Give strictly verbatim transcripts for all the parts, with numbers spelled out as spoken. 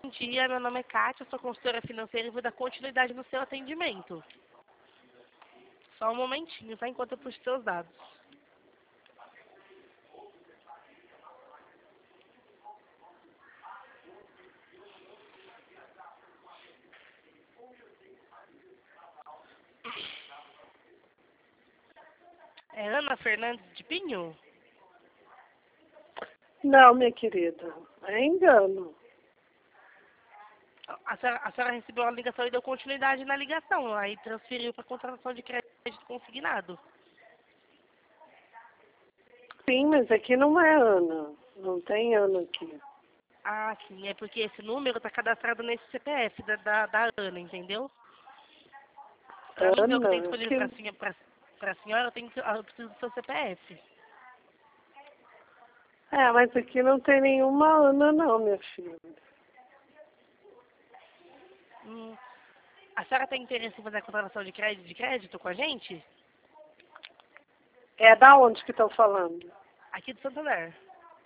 dia, meu nome é Kátia, sou consultora financeira e vou dar continuidade no seu atendimento. Só um momentinho, tá? Enquanto eu puxo seus dados. É Ana Fernandes de Pinho? Não, minha querida, é engano. A senhora, a senhora recebeu uma ligação e deu continuidade na ligação, aí transferiu para contratação de crédito consignado. Sim, mas aqui não é Ana. Não tem Ana aqui. Ah, sim, é porque esse número está cadastrado nesse C P F da, da, da Ana, entendeu? Para mim ver o que eu tenho Ana, disponível que... para a senhora, eu, tenho que, eu preciso do seu C P F. É, mas aqui não tem nenhuma Ana não, minha filha. Hum, a senhora tem interesse em fazer a contratação de crédito, de crédito com a gente? É da onde que estão falando? Aqui do Santander.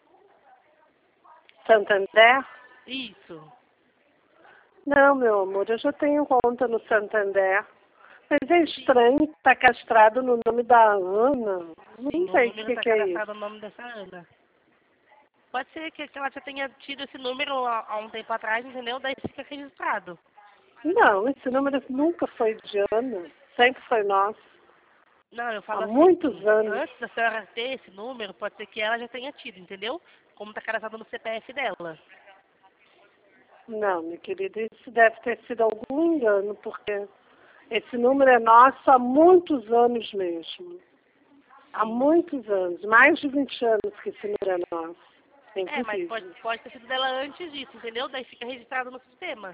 Santander? Isso. Não, meu amor, eu já tenho conta no Santander. Mas é estranho estar castrado no nome da Ana. Sim, Não o sei o número que, está que é cadastrado no isso. nome dessa Ana. Pode ser que que ela já tenha tido esse número há, há um tempo atrás, entendeu? Daí fica registrado. Não, esse número nunca foi de Ana. Sempre foi nosso. Não, eu Há falo assim, muitos anos. antes da senhora ter esse número, pode ser que ela já tenha tido, entendeu? Como está cadastrado no C P F dela. Não, minha querida, isso deve ter sido algum engano, porque esse número é nosso há muitos anos mesmo. Há Sim. muitos anos, mais de vinte anos que esse número é nosso. É É, mas pode, impossível. pode ter sido dela antes disso, entendeu? Daí fica registrado no sistema.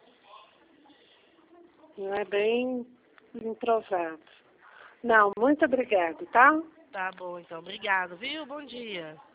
Não é bem improvável. Não, muito obrigada, tá? Tá bom, então. Obrigado, viu? Bom dia.